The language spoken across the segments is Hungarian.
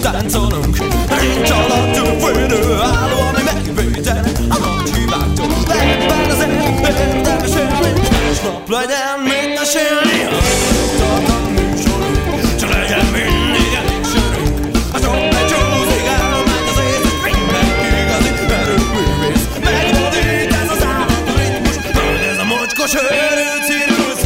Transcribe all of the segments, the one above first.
táncolunk. Nincs alattunk fölő állóan, megvédeni a nagy hibáktól. Legyen az érdemes élni, és nap legyen mit mesélni. Tartan műsorunk, csak legyen mindig elég sörünk. A sok becsúszik, elmegy az észak, mindenki igazi erőművész. Megvadít ez az állat ritmus, hogy ez a mocskos őrű cirkusz.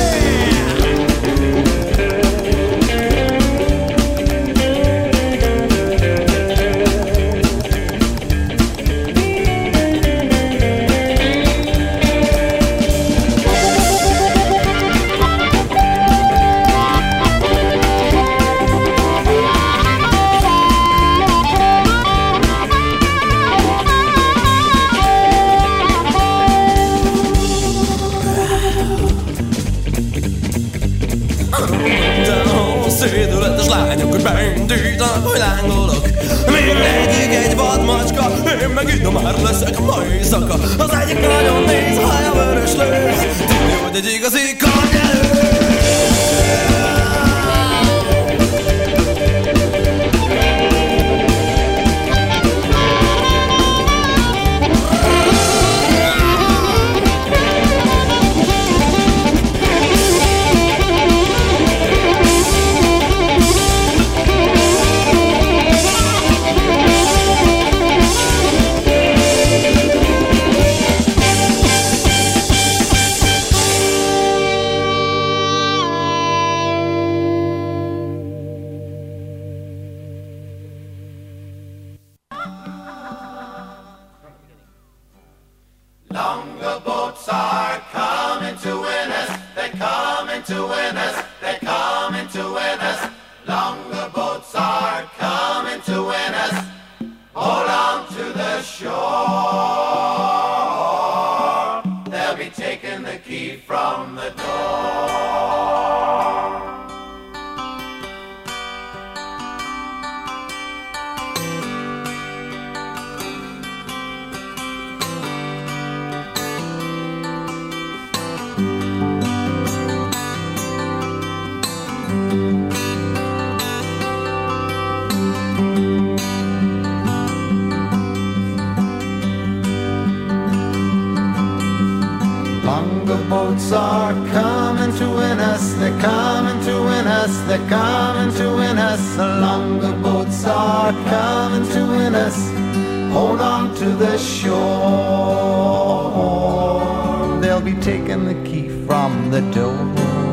Szédületes lányok, hogy beindítanak, hogy lángolok. Mindegyik egy vadmacska, én meg ide már leszek ma éjszaka. Az egyik nagyon néz, haja vörös lő, tudja, hogy egy igazi karnyelő. Longer boats are coming to win us. They're coming to win us. They're coming to win us. Longer boats are coming to win us. Hold on to the shore. They'll be taking the key from the door. Longer boats are coming to win us. They're coming to win us. They're coming to win us. The longer boats are coming to win us. Hold on to the shore. They'll be taking the key from the door.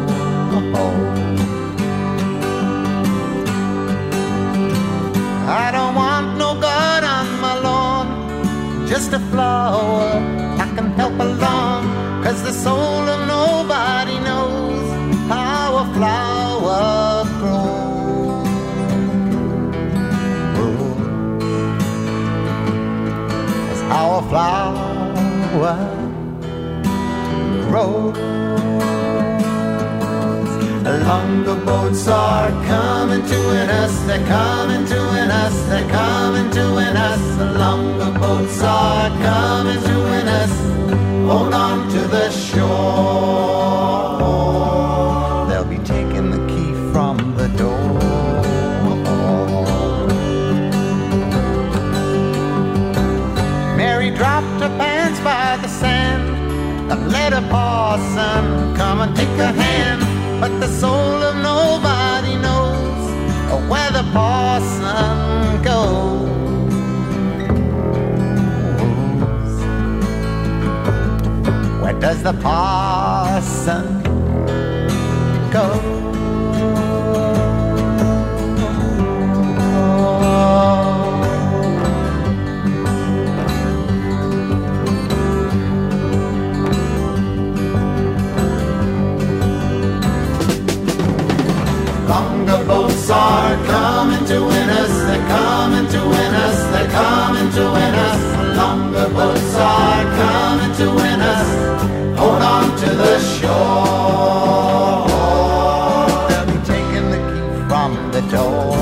I don't want no God on my lawn, just a flower I can help along. 'Cause the soul of nobody knows how a flower grows. That's how a flower grows. Longer boats are coming to win us. They're coming to win us. They're coming to win us. Longer boats are coming to win us. Hold on to the shore. They'll be taking the key from the door. Mary dropped her pants by the sand and let her parson come and take her hand. But the soul of nobody knows where the parson goes. Where does the parson go? Longer boats are coming to win us. They're coming to win us. They're coming to win us. Longer boats are coming to win us. Hold on to the shore. They'll be taking the key from the door.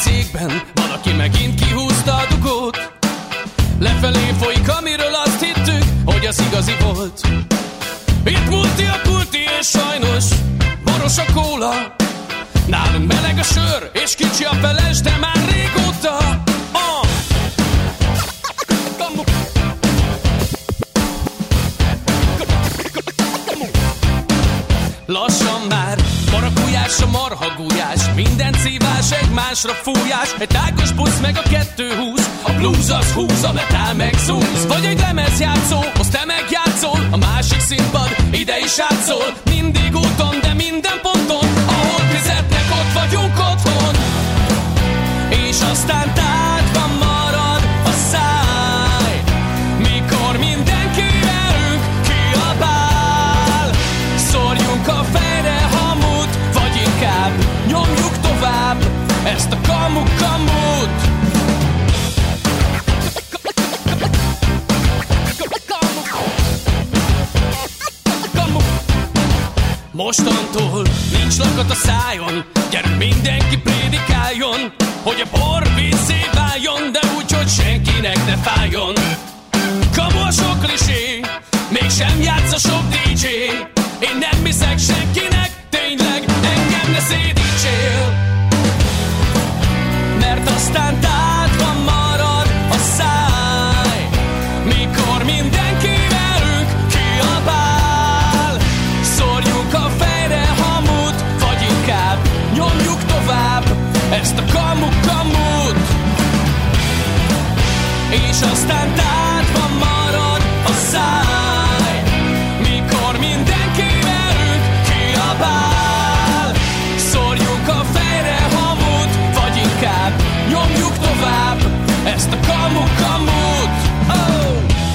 székben, valaki megint kihúzta a dugót. Lefelé folyik, amiről azt hittük, hogy az igazi volt. Itt multi a pulti, és sajnos boros a kóla. Nálunk meleg a sör, és kicsi a feles, de már régóta. Lassan már marakujás a marhagújás, minden szívás egymásra fújás. Egy tágos busz meg a 220, a blues az húz, a metal meg zúz. Vagy egy lemezjátszó, azt te megjátszol, a másik színpad ide is átszól. Mindig úton, de minden ponton, ahol fizetnek, ott vagyunk otthon. És aztán tátva marad a száj, mikor mindenki velünk kiabál. Szórjunk a fejre hamut, vagy inkább nyomjuk tovább ezt a kamu-kamut. Mostantól nincs lakat a szájon, gyerünk mindenki prédikáljon, hogy a bor vízzé váljon, de úgy, hogy senkinek ne fájjon. Kamu a sok klisé, mégsem játsz a sok DJ. Én nem hiszek senkinek, tényleg engem ne szédítsél. Mert aztán tátva marad a száj, mikor mindenki velünk kiabál. Szórjuk a fejre hamut, vagy inkább nyomjuk tovább ezt a kamu-kamut. És aztán tátva marad a száj, mikor mindenki velünk kiabál. Szórjuk a fejre hamut, vagy inkább nyomjuk tovább ezt a kamu-kamut. Oh!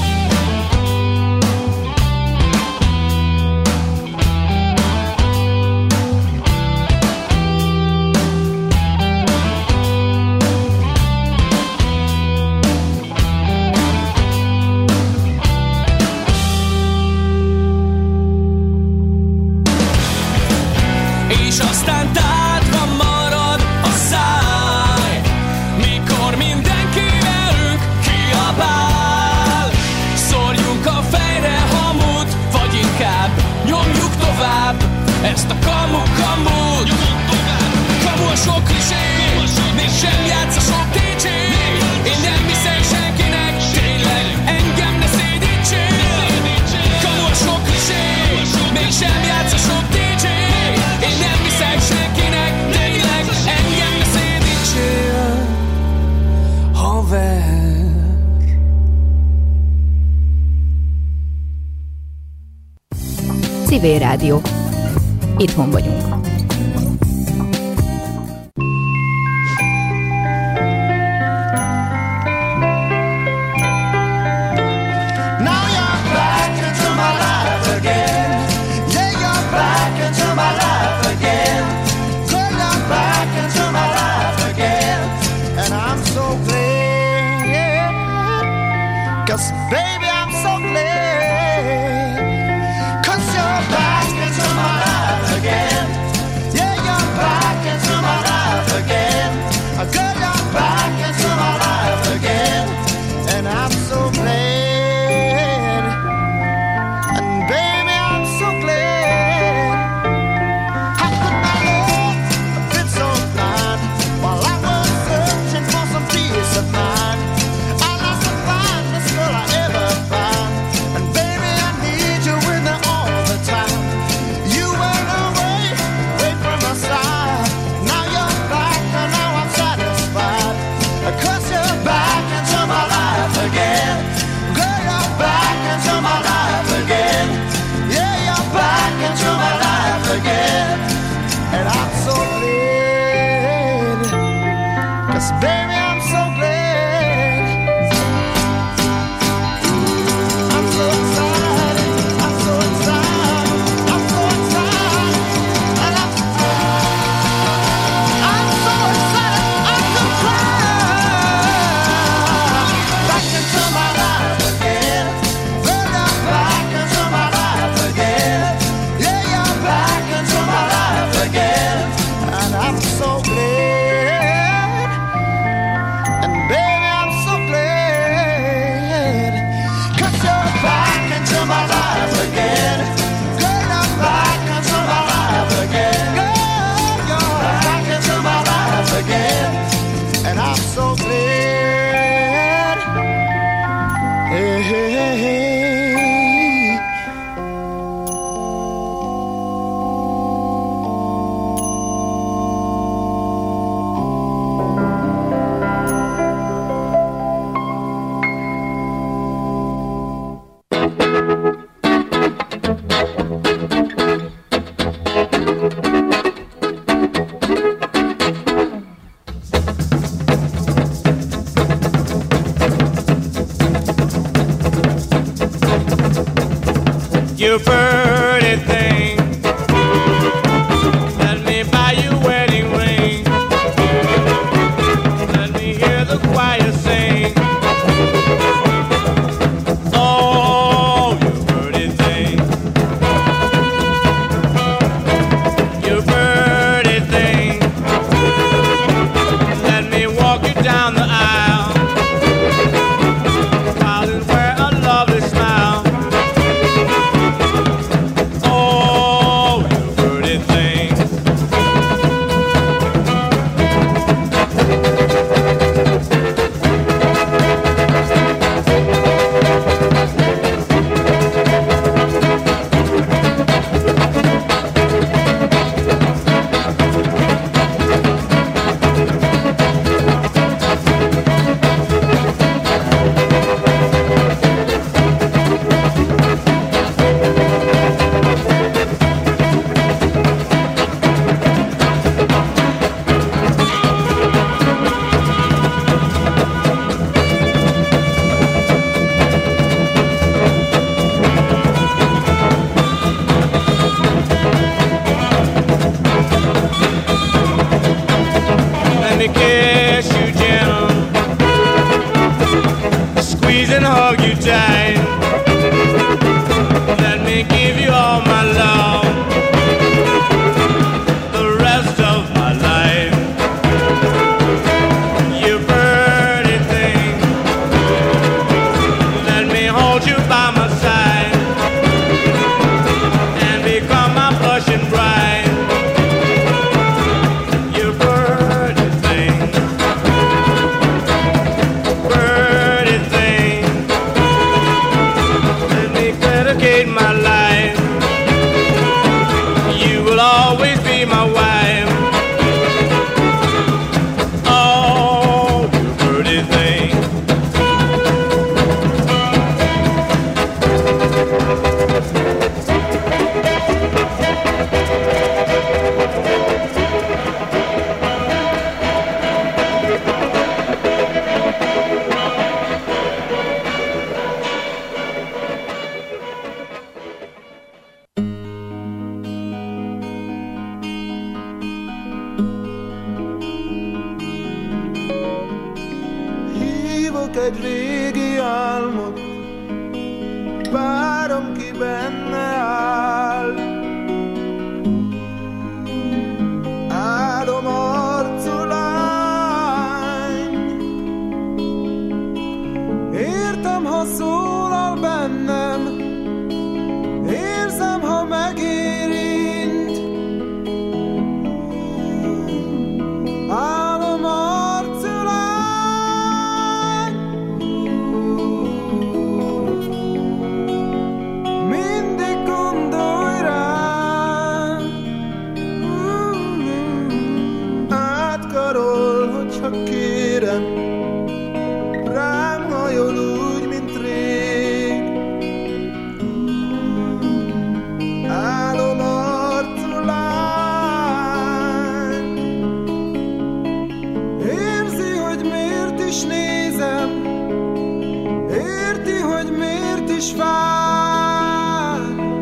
És aztán tátva marad a száj, mikor mindenki velünk kiabál. Szórjunk a fejre hamut, vagy inkább nyomjuk tovább ezt a kamu-kamut. Kamu a sok klisé, mégsem játsz a sok DJ. Én nem hiszek senkinek, tényleg engem ne szédítsél. Kamu a sok klisé, mégsem játsz a sok DJ. Én nem hiszek senkinek, tényleg engem ne szédítsél, haver. Civil Rádió. Itthon vagyunk. Baby, I'm so glad, 'cause you're back into my life again. Yeah, you're back into my life again. Girl, you're back into my life again. And I'm so glad. And baby, I'm so glad. How could my love have been so blind while I was searching for some peace of mind? I lost the finest girl I ever You pretty thing, let me buy you a wedding ring. Let me hear the choir sing. Oh, you pretty thing, you pretty thing. Let me walk you down the aisle, while you wear a lovely smile. And hug you tight. Let me give you all my love, the rest of my life. You pretty thing, let me hold you by my side and become my blushing bride. You pretty thing, pretty thing. Dedicate my life. You will always be my wife. Oh, you pretty thing. Egy régi álmot, várom ki benne áll. Áldom arcú lány, értem, ha szólal bennem, érzem, ha megérint. Álom arcú lány, mindig gondolj rám. Átkarol, hogyha kérem, rám hajol úgy, mint rég. Álom arcú lány, érzi, hogy miért is nézem, érti, hogy miért is vár.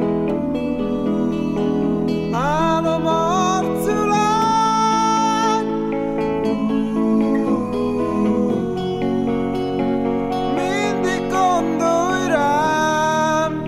Álom arcú lány, mindig gondolj rám.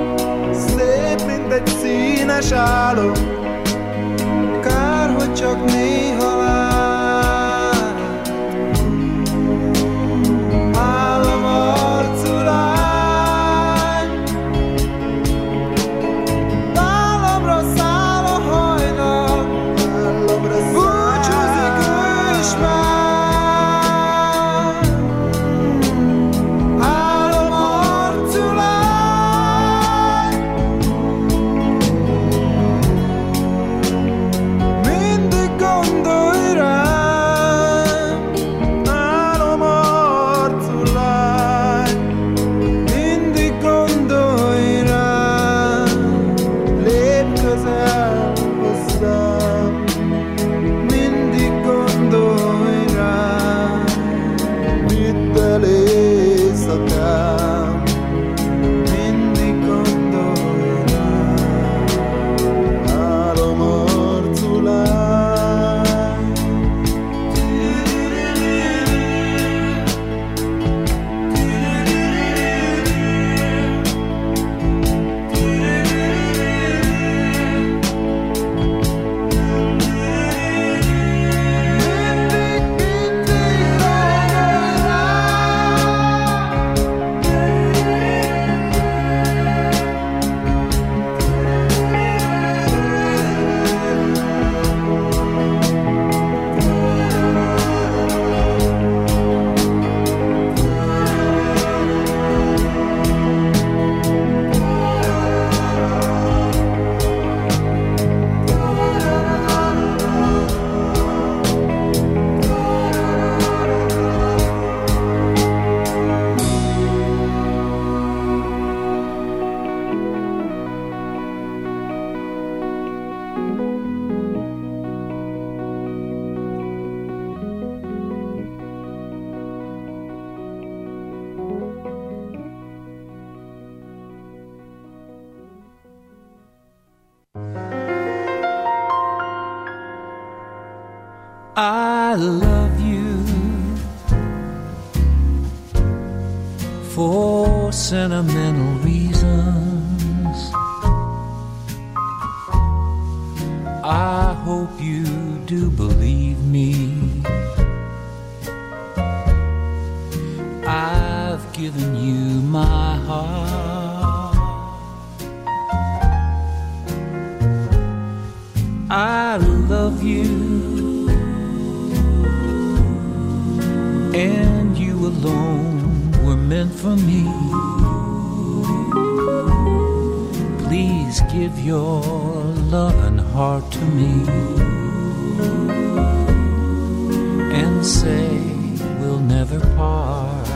Szép, mint egy színes álom, kár, hogy csak I love you for sentimental reasons. I hope you do believe me. I've given you my heart. I love you, and you alone were meant for me. Please give your loving heart to me and say we'll never part.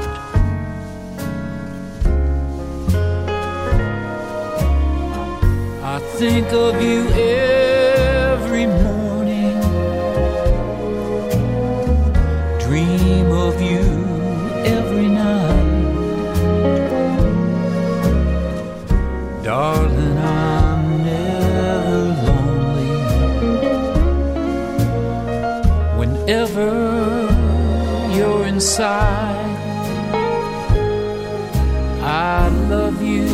I think of you every morning, dream of you every night. Darling, I'm never lonely whenever you're inside. I love you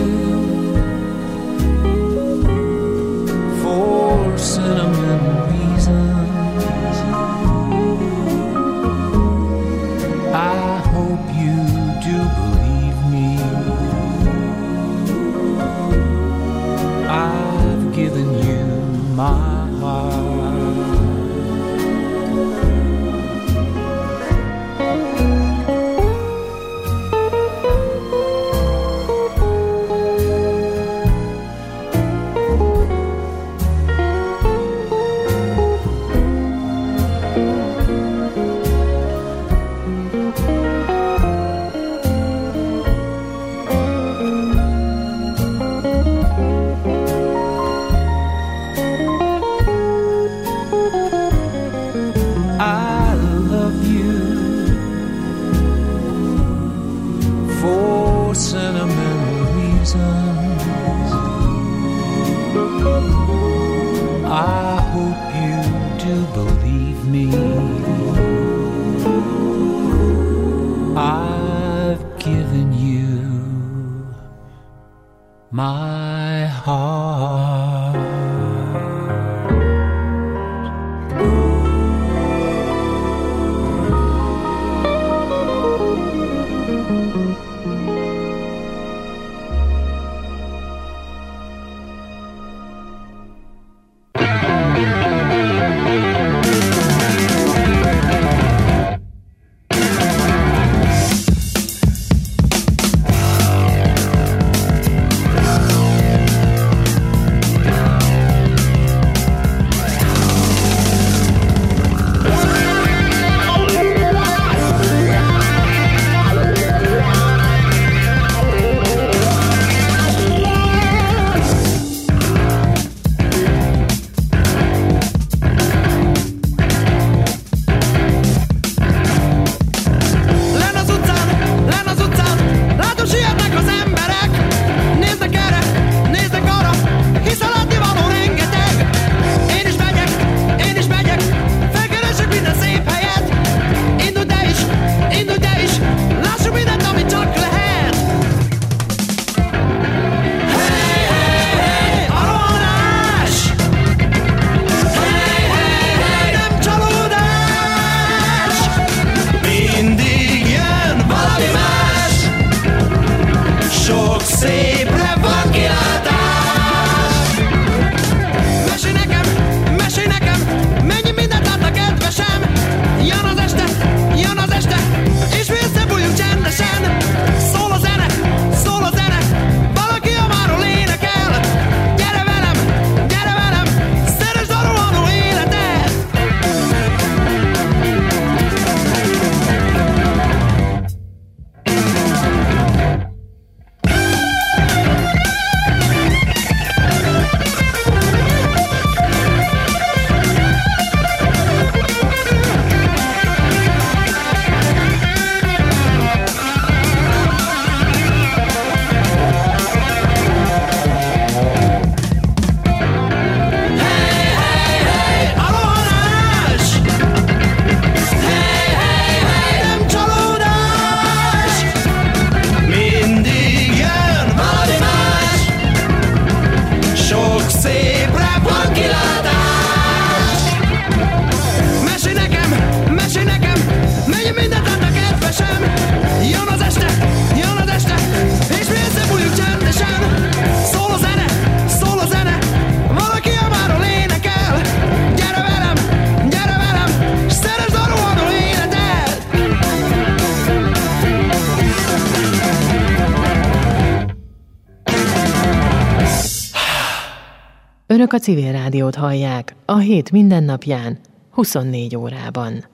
for sentimental reasons. I hope you do believe me. I've given you my heart. I hope you do believe me. I've given you my heart. Önök a Civil Rádiót hallják a hét mindennapján, 24 órában.